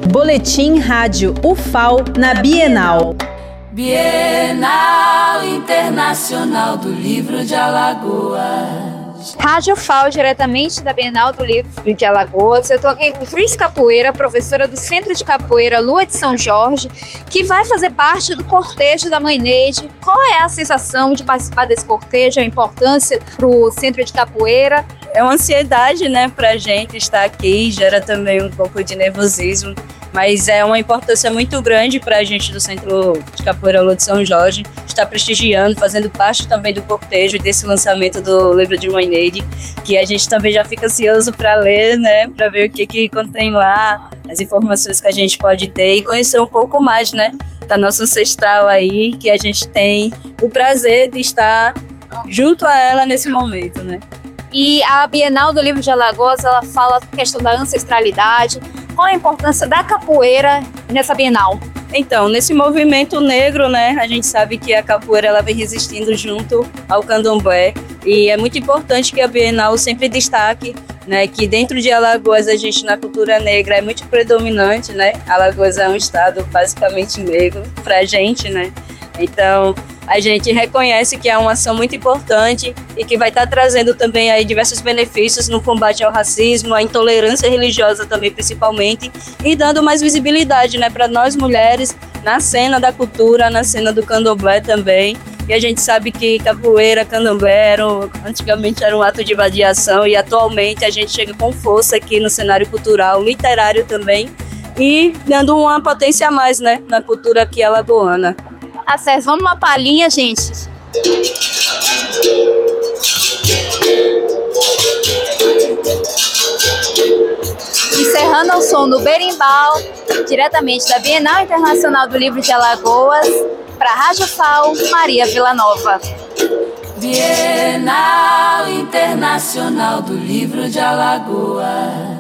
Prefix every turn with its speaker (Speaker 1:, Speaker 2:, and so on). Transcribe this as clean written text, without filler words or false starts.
Speaker 1: Boletim Rádio UFAL na Bienal.
Speaker 2: Bienal Internacional do Livro de Alagoas.
Speaker 3: Rádio UFAL, diretamente da Bienal do Livro de Alagoas. Eu estou aqui com Cris Capoeira, professora do Centro de Capoeira Lua de São Jorge, que vai fazer parte do cortejo da Mãe Neide. Qual é a sensação de participar desse cortejo, a importância para o Centro de Capoeira?
Speaker 4: É uma ansiedade, né, para a gente estar aqui, gera também um pouco de nervosismo, mas é uma importância muito grande para a gente do Centro de Capoeira Lua de São Jorge estar prestigiando, fazendo parte também do cortejo desse lançamento do livro de Mãe Neide, que a gente também já fica ansioso para ler, né, para ver o que contém lá, as informações que a gente pode ter e conhecer um pouco mais, né, da nossa ancestral aí, que a gente tem o prazer de estar junto a ela nesse momento, né.
Speaker 3: E a Bienal do Livro de Alagoas, ela fala a questão da ancestralidade. Qual a importância da capoeira nessa Bienal?
Speaker 4: Então, nesse movimento negro, né, a gente sabe que a capoeira ela vem resistindo junto ao candomblé e é muito importante que a Bienal sempre destaque, né, que dentro de Alagoas a gente na cultura negra é muito predominante, né, Alagoas é um estado basicamente negro pra gente, né, então a gente reconhece que é uma ação muito importante e que vai estar trazendo também aí diversos benefícios no combate ao racismo, à intolerância religiosa também principalmente, e dando mais visibilidade, né, para nós mulheres na cena da cultura, na cena do candomblé também. E a gente sabe que capoeira, candomblé antigamente era um ato de vadiação e atualmente a gente chega com força aqui no cenário cultural, literário também, e dando uma potência a mais, né, na cultura aqui alagoana.
Speaker 3: Acesso, vamos uma palhinha, gente. Encerrando ao som do berimbau, diretamente da Bienal Internacional do Livro de Alagoas, para a Rádio UFAL, Maria Villanova.
Speaker 2: Bienal Internacional do Livro de Alagoas.